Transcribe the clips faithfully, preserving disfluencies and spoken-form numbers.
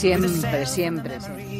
Siempre, siempre.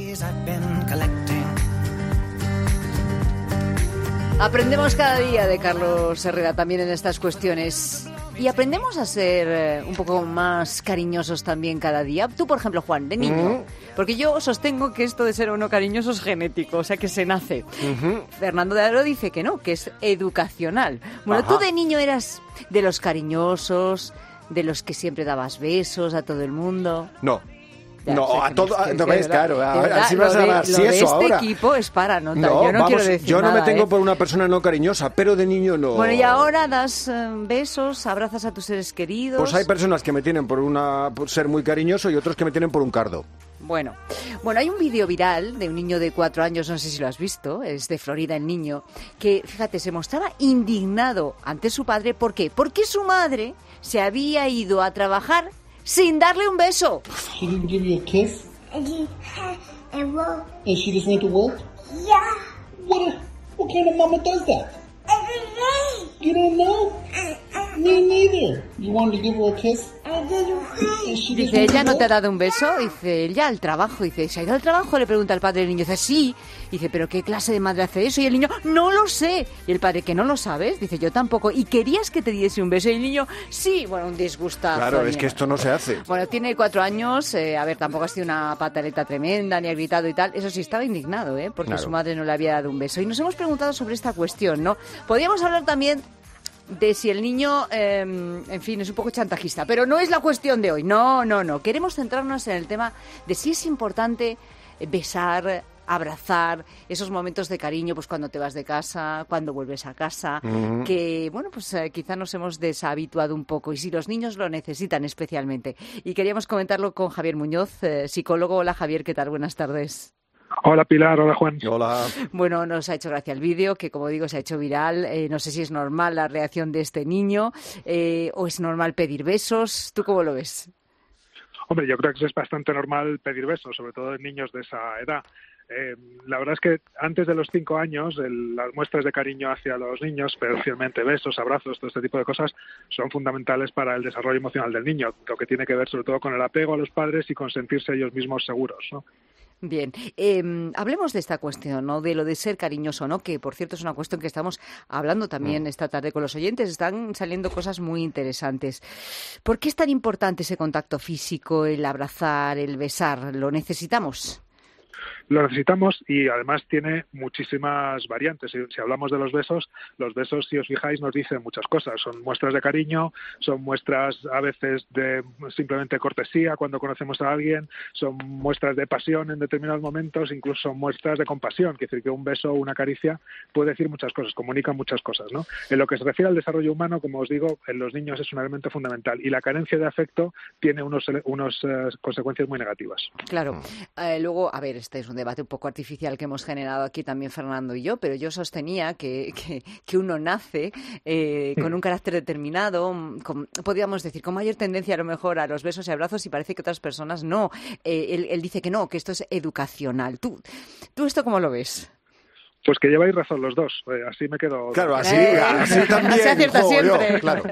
Aprendemos cada día de Carlos Herrera también en estas cuestiones. Y aprendemos a ser eh, un poco más cariñosos también cada día. Tú, por ejemplo, Juan, de niño. Uh-huh. Porque yo sostengo que esto de ser uno cariñoso es genético, o sea, que se nace. Uh-huh. Fernando de Aro dice que no, que es educacional. Bueno, Ajá. Tú de niño eras de los cariñosos, de los que siempre dabas besos a todo el mundo. No. Ya, no, o sea, a todo, que, no que, ves, verdad, claro, verdad, así vas a hablar, si de eso este ahora. equipo es para nota, no, yo no vamos, quiero decir yo no nada, me tengo ¿eh? por una persona no cariñosa, pero de niño no. Bueno, y ahora das eh, besos, abrazas a tus seres queridos. Pues hay personas que me tienen por una por ser muy cariñoso y otros que me tienen por un cardo. Bueno, bueno, hay un vídeo viral de un niño de cuatro años, no sé si lo has visto, es de Florida el niño, que, fíjate, se mostraba indignado ante su padre. ¿Por qué? Porque su madre se había ido a trabajar sin darle un beso. She didn't give you a kiss? And he had a work. And she just went to work? Yeah. What a, what kind of mama does that? Every day. You don't know? Uh, uh, Me neither. You wanted to give her a kiss? I didn't And she just Dice, went to ¿ella no te ha work? dado un beso? Dice, ella al trabajo. Dice, ¿se ha ido al trabajo? Le pregunta el padre del niño. Dice, sí. Dice, ¿pero qué clase de madre hace eso? Y el niño, no lo sé. Y el padre, ¿que no lo sabes? Dice, yo tampoco. ¿Y querías que te diese un beso? Y el niño, sí. Bueno, un disgustazo. Claro, es que esto no se hace. Bueno, tiene cuatro años. Eh, a ver, tampoco ha sido una pataleta tremenda, ni ha gritado y tal. Eso sí, estaba indignado, ¿eh? Porque Claro. su madre no le había dado un beso. Y nos hemos preguntado sobre esta cuestión, ¿no? Podríamos hablar también de si el niño, eh, en fin, es un poco chantajista. Pero no es la cuestión de hoy. No, no, no. Queremos centrarnos en el tema de si es importante besar, abrazar, esos momentos de cariño, pues cuando te vas de casa, cuando vuelves a casa, uh-huh. que, bueno, pues eh, quizá nos hemos deshabituado un poco y si los niños lo necesitan especialmente. Y queríamos comentarlo con Javier Muñoz, eh, psicólogo. Hola, Javier, ¿qué tal? Buenas tardes. Hola Pilar, hola Juan. Hola. Bueno, nos ha hecho gracia el vídeo, que como digo se ha hecho viral. Eh, no sé si es normal la reacción de este niño eh, o es normal pedir besos. ¿Tú cómo lo ves? Hombre, yo creo que es bastante normal pedir besos, sobre todo en niños de esa edad. Eh, la verdad es que antes de los cinco años el, las muestras de cariño hacia los niños, especialmente besos, abrazos, todo este tipo de cosas, son fundamentales para el desarrollo emocional del niño, lo que tiene que ver sobre todo con el apego a los padres y con sentirse ellos mismos seguros, ¿no? Bien, eh, hablemos de esta cuestión, ¿no? De lo de ser cariñoso, ¿no? Que, por cierto, es una cuestión que estamos hablando también esta tarde con los oyentes. Están saliendo cosas muy interesantes. ¿Por qué es tan importante ese contacto físico, el abrazar, el besar? ¿Lo necesitamos? Lo necesitamos y además tiene muchísimas variantes. Si, si hablamos de los besos, los besos, si os fijáis, nos dicen muchas cosas. Son muestras de cariño, son muestras a veces de simplemente cortesía cuando conocemos a alguien, son muestras de pasión en determinados momentos, incluso son muestras de compasión. Quiere decir que un beso o una caricia puede decir muchas cosas, comunica muchas cosas, ¿no? En lo que se refiere al desarrollo humano, como os digo, en los niños es un elemento fundamental y la carencia de afecto tiene unos, unos uh, consecuencias muy negativas. Claro. Eh, luego, a ver, este es un debate un poco artificial que hemos generado aquí también Fernando y yo, pero yo sostenía que, que, que uno nace eh, con un carácter determinado, con, podríamos decir, con mayor tendencia a lo mejor a los besos y abrazos y parece que otras personas no. Eh, él, él dice que no, que esto es educacional. ¿Tú, ¿tú esto cómo lo ves? Pues que lleváis razón los dos, eh, así me quedo... Claro, así, eh, así también. Se acierta siempre. Yo, claro.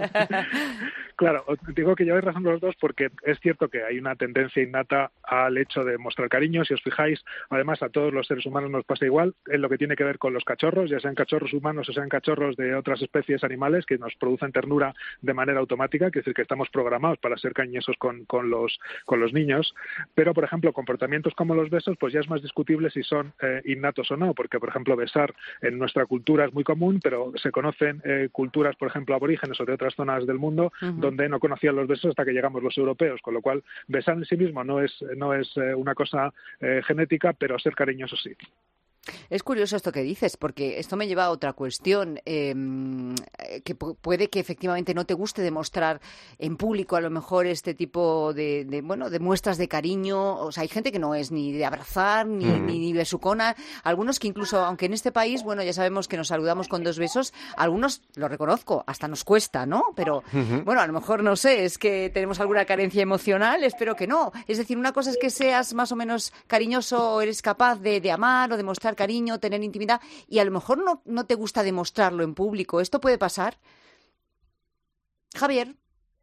Claro, digo que lleváis razón los dos porque es cierto que hay una tendencia innata al hecho de mostrar cariño. Si os fijáis, además a todos los seres humanos nos pasa igual en lo que tiene que ver con los cachorros, ya sean cachorros humanos o sean cachorros de otras especies animales que nos producen ternura de manera automática, que es decir, que estamos programados para ser cariñosos con, con, los, con los niños. Pero, por ejemplo, comportamientos como los besos, pues ya es más discutible si son eh, innatos o no, porque, por ejemplo, besar en nuestra cultura es muy común, pero se conocen eh, culturas, por ejemplo, aborígenes o de otras zonas del mundo, uh-huh. donde no conocían los besos hasta que llegamos los europeos, con lo cual besar en sí mismo no es, no es eh, una cosa eh, genética, pero ser cariñoso sí. Es curioso esto que dices, porque esto me lleva a otra cuestión, eh, que pu- puede que efectivamente no te guste demostrar en público a lo mejor este tipo de, de bueno de muestras de cariño. O sea, hay gente que no es ni de abrazar, ni, mm. ni, ni besucona, algunos que incluso, aunque en este país, bueno, ya sabemos que nos saludamos con dos besos, algunos, lo reconozco, hasta nos cuesta, ¿no? Pero, uh-huh. bueno, a lo mejor, no sé, es que tenemos alguna carencia emocional, espero que no. Es decir, una cosa es que seas más o menos cariñoso o eres capaz de, de amar o de mostrar cariño, tener intimidad, y a lo mejor no, no te gusta demostrarlo en público. ¿Esto puede pasar? Javier.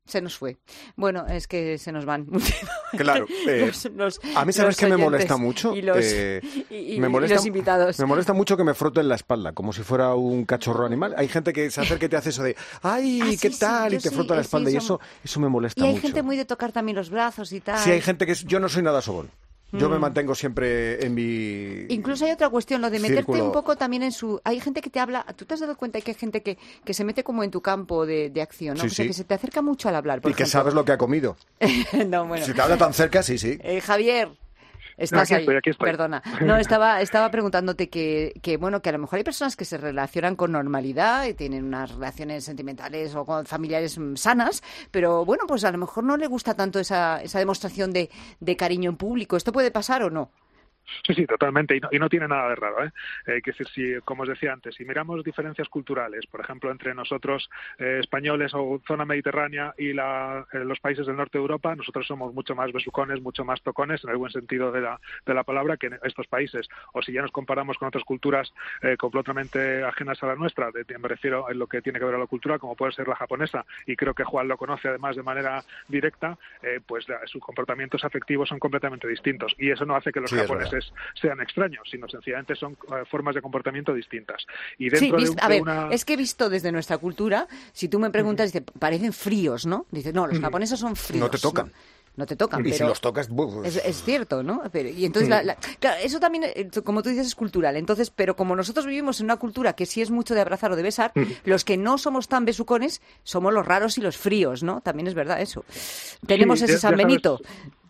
Se nos fue. Bueno, es que se nos van. Claro. Eh, los, los, a mí, ¿sabes qué me molesta mucho? Y los, eh, y, y, me molesta, y los invitados. Me molesta mucho que me froten la espalda, como si fuera un cachorro animal. Hay gente que se acerca y te hace eso de ¡ay, ah, qué sí, tal! Sí, y te sí, frota la espalda. sí, y eso, eso me molesta mucho. Y hay mucho. gente muy de tocar también los brazos y tal. Sí, hay gente que... Es, yo no soy nada sobón. Yo mm. me mantengo siempre en mi... Incluso hay otra cuestión, lo de meterte círculo. un poco también en su... Hay gente que te habla... ¿Tú te has dado cuenta que hay gente que, que se mete como en tu campo de, de acción, ¿no? Sí, o sea, sí. que se te acerca mucho al hablar, por Y que ejemplo. sabes lo que ha comido. No, bueno. Si te habla tan cerca, sí, sí. Eh, Javier... Estás no, aquí ahí, estoy, aquí estoy. Perdona. No, estaba, estaba preguntándote que, que, bueno, que a lo mejor hay personas que se relacionan con normalidad y tienen unas relaciones sentimentales o con familiares sanas, pero bueno, pues a lo mejor no le gusta tanto esa, esa demostración de, de cariño en público. ¿Esto puede pasar o no? Sí, sí, totalmente, y no, y no tiene nada de raro, ¿eh? Eh, que si, si, como os decía antes, si miramos diferencias culturales, por ejemplo, entre nosotros eh, españoles o zona mediterránea y la, eh, los países del norte de Europa, nosotros somos mucho más besucones, mucho más tocones, en el buen sentido de la, de la palabra, que en estos países. O si ya nos comparamos con otras culturas eh, completamente ajenas a la nuestra, de, me refiero en lo que tiene que ver a la cultura, como puede ser la japonesa, y creo que Juan lo conoce además de manera directa, eh, pues la, sus comportamientos afectivos son completamente distintos, y eso no hace que los sí, japoneses sean extraños, sino sencillamente son uh, formas de comportamiento distintas. Y dentro sí, de, vist, a de ver, una... es que he visto desde nuestra cultura, si tú me preguntas, dice, parecen fríos, ¿no? Dice, no, los japoneses son fríos. No te tocan. No, no te tocan, y pero... si los tocas... Buf, es, es cierto, ¿no? Pero, y entonces, la, la, claro, eso también, como tú dices, es cultural. Entonces, pero como nosotros vivimos en una cultura que sí es mucho de abrazar o de besar, los que no somos tan besucones somos los raros y los fríos, ¿no? También es verdad eso. Tenemos Sí, ese ya, San ya sabes, Benito.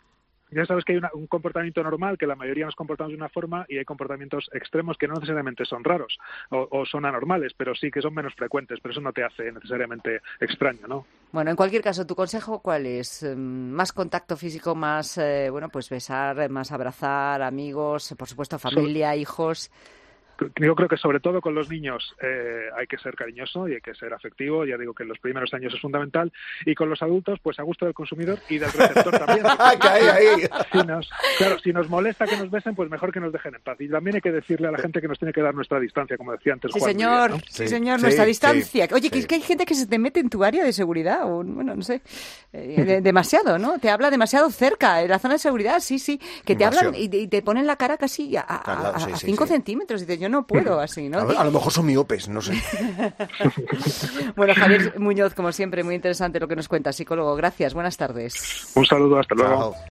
Ya sabes que hay una, un comportamiento normal, que la mayoría nos comportamos de una forma, y hay comportamientos extremos que no necesariamente son raros o, o son anormales, pero sí que son menos frecuentes, pero eso no te hace necesariamente extraño, ¿no? Bueno, en cualquier caso, ¿tu consejo cuál es? ¿Más contacto físico, más, eh, bueno, pues besar, más abrazar, amigos, por supuesto familia, sí. hijos? Yo creo que sobre todo con los niños eh, hay que ser cariñoso y hay que ser afectivo. Ya digo que en los primeros años es fundamental. Y con los adultos, pues a gusto del consumidor y del receptor también. ahí, ahí. Si nos, claro, si nos molesta que nos besen, pues mejor que nos dejen en paz. Y también hay que decirle a la gente que nos tiene que dar nuestra distancia, como decía antes Sí, Juan. señor, Bien, ¿no? sí, Sí, señor, sí, nuestra sí, distancia. Oye, sí. que es que hay gente que se te mete en tu área de seguridad, o bueno, no sé, eh, de, demasiado, ¿no? Te habla demasiado cerca, en la zona de seguridad, sí, sí, que te Invasión. hablan y, y te ponen la cara casi a, a, Claro, a, sí, a sí, cinco sí. centímetros. Y dices, yo no puedo así, ¿no? A, ver, a lo mejor son miopes, no sé. Bueno, Javier Muñoz, como siempre, muy interesante lo que nos cuenta, psicólogo. Gracias, buenas tardes. Un saludo, hasta luego. Chao.